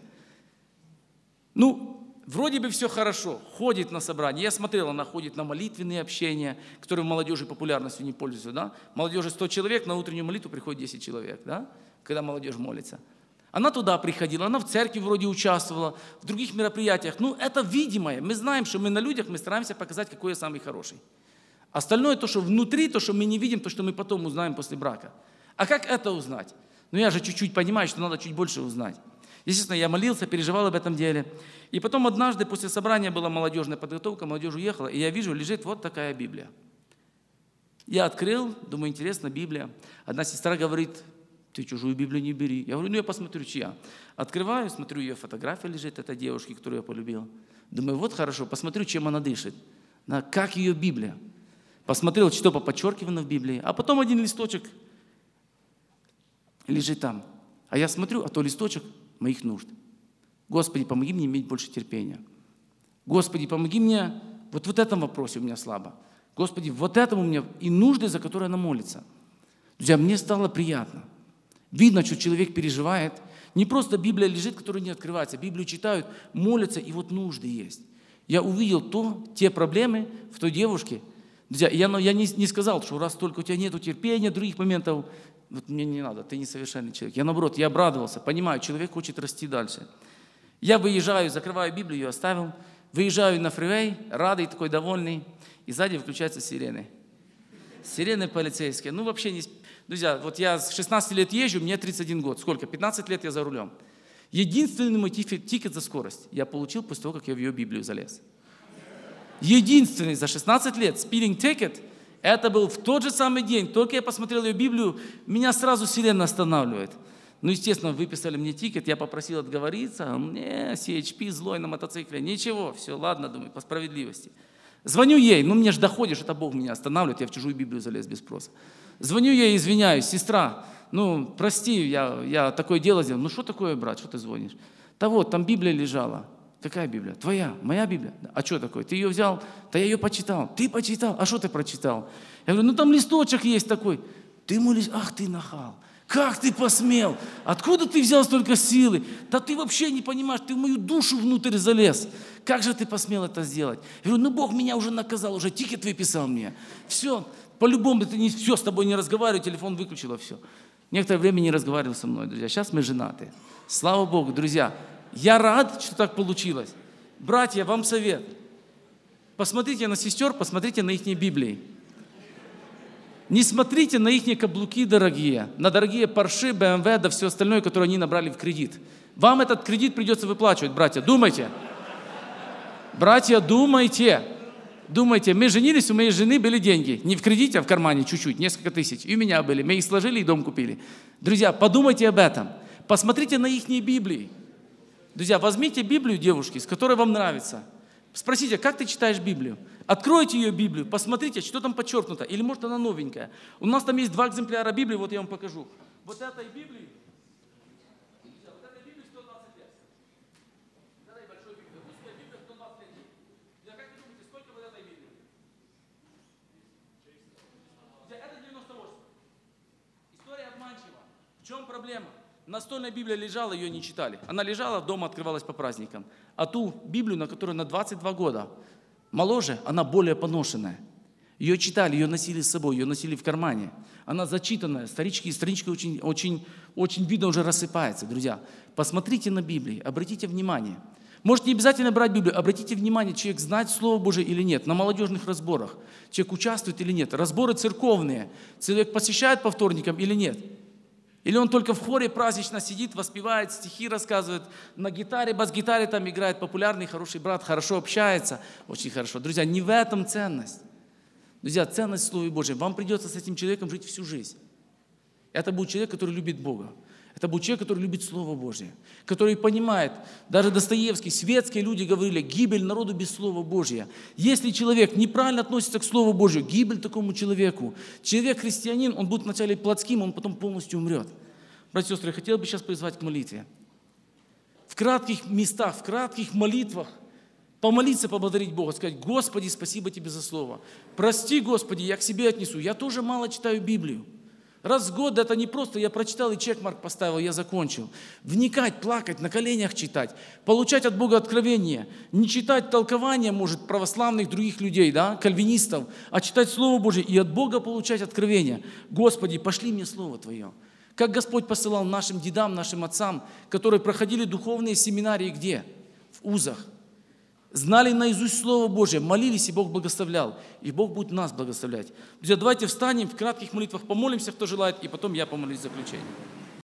Вроде бы все хорошо. Ходит на собрания. Я смотрел, она ходит на молитвенные общения, которые в молодежи популярностью не пользуются. Да? Молодежи 100 человек, на утреннюю молитву приходит 10 человек, да? Когда молодежь молится. Она туда приходила, она в церкви вроде участвовала, в других мероприятиях. Это видимое. Мы знаем, что мы на людях, мы стараемся показать, какой я самый хороший. Остальное, то, что внутри, то, что мы не видим, то, что мы потом узнаем после брака. А как это узнать? Я же чуть-чуть понимаю, что надо чуть больше узнать. Естественно, я молился, переживал об этом деле. И потом однажды после собрания была молодежная подготовка, молодежь уехала, и я вижу, лежит вот такая Библия. Я открыл, думаю, интересно, Библия. Одна сестра говорит, ты чужую Библию не бери. Я говорю, я посмотрю, чья. Открываю, смотрю, ее фотография лежит, этой девушки, которую я полюбил. Думаю, вот хорошо, посмотрю, чем она дышит. Как ее Библия. Посмотрел, что подчеркивано в Библии. А потом один листочек лежит там. А я смотрю, а то листочек моих нужд. Господи, помоги мне иметь больше терпения. Господи, помоги мне, вот в этом вопросе у меня слабо. Господи, вот этому у меня и нужды, за которые она молится. Друзья, мне стало приятно. Видно, что человек переживает. Не просто Библия лежит, которая не открывается. Библию читают, молятся, и вот нужды есть. Я увидел те проблемы в той девушке. Друзья, я не сказал, что раз только у тебя нет терпения, других моментов, вот мне не надо, ты несовершенный человек. Я наоборот, я обрадовался, понимаю, человек хочет расти дальше. Я выезжаю, закрываю Библию, ее оставил, выезжаю на фривей, радый, такой довольный, и сзади включаются сирены. Сирены полицейские. Вообще не... Друзья, вот я с 16 лет езжу, мне 31 год. Сколько? 15 лет я за рулем. Единственный мой тикет за скорость я получил после того, как я в ее Библию залез. Единственный за 16 лет speeding ticket, это был в тот же самый день. Только я посмотрел ее Библию, меня сразу сирена останавливает. Естественно, выписали мне тикет, я попросил отговориться. Мне CHP злой на мотоцикле. Ничего, все, ладно, думаю, по справедливости. Звоню ей, мне же доходишь, это Бог меня останавливает, я в чужую Библию залез без спроса. Звоню ей, извиняюсь, сестра, прости, я такое дело сделал. Что такое, брат, что ты звонишь? Да вот, там Библия лежала. Какая Библия? Твоя, моя Библия. А что такое? Ты ее взял? Да я ее почитал. Ты почитал? А что ты прочитал? Я говорю, там листочек есть такой. Ты молишь, ах ты нахал. Как ты посмел? Откуда ты взял столько силы? Да ты вообще не понимаешь, ты в мою душу внутрь залез. Как же ты посмел это сделать? Я говорю, Бог меня уже наказал, уже тикет выписал мне. Все, по-любому, это не все, с тобой не разговариваю, телефон выключила, все. Некоторое время не разговаривал со мной, друзья. Сейчас мы женаты. Слава Богу, друзья. Я рад, что так получилось. Братья, вам совет. Посмотрите на сестер, посмотрите на их Библии. Не смотрите на их каблуки дорогие, на дорогие Порше, БМВ, да все остальное, которое они набрали в кредит. Вам этот кредит придется выплачивать, братья. Думайте. Братья, думайте. Думайте. Мы женились, у моей жены были деньги. Не в кредите, а в кармане чуть-чуть, несколько тысяч. И у меня были. Мы их сложили и дом купили. Друзья, подумайте об этом. Посмотрите на их Библии. Друзья, возьмите Библию, девушки, с которой вам нравится. Спросите, как ты читаешь Библию? Откройте ее Библию, посмотрите, что там подчеркнуто. Или может она новенькая. У нас там есть 2 экземпляра Библии, вот я вам покажу. Вот этой Библии 120 лет. Этой большой Библии. Русская Библия 120 лет. Как вы думаете, сколько вот этой Библии? Это 98. История обманчива. В чем проблема? Настольная Библия лежала, ее не читали. Она лежала, дома открывалась по праздникам. А ту Библию, на которую на 22 года моложе, она более поношенная. Ее читали, ее носили с собой, ее носили в кармане. Она зачитанная, страничка очень видно уже рассыпается. Друзья, посмотрите на Библию, обратите внимание. Может, не обязательно брать Библию, обратите внимание, человек знает Слово Божие или нет, на молодежных разборах. Человек участвует или нет. Разборы церковные. Человек посещает по вторникам или нет. Или он только в хоре празднично сидит, воспевает, стихи рассказывает, на гитаре, бас-гитаре там играет, популярный, хороший брат, хорошо общается, очень хорошо. Друзья, не в этом ценность. Друзья, ценность в Слове Божьем. Вам придется с этим человеком жить всю жизнь. Это будет человек, который любит Бога. Это будет человек, который любит Слово Божье, который понимает, даже Достоевский, светские люди говорили, гибель народу без Слова Божьего. Если человек неправильно относится к Слову Божьему, гибель такому человеку. Человек-христианин, он будет вначале плотским, он потом полностью умрет. Братья и сестры, я хотел бы сейчас призвать к молитве. В кратких местах, в кратких молитвах помолиться, поблагодарить Бога, сказать, Господи, спасибо Тебе за Слово. Прости, Господи, я к себе отнесу. Я тоже мало читаю Библию. Раз в год это не просто, я прочитал и чекмарк поставил, я закончил. Вникать, плакать, на коленях читать, получать от Бога откровение. Не читать толкования, может, православных других людей, да, кальвинистов, а читать Слово Божие и от Бога получать откровение. Господи, пошли мне Слово Твое. Как Господь посылал нашим дедам, нашим отцам, которые проходили духовные семинарии где? В узах. Знали наизусть Слово Божие, молились, и Бог благословлял. И Бог будет нас благословлять. Друзья, давайте встанем в кратких молитвах, помолимся, кто желает, и потом я помолюсь в заключение.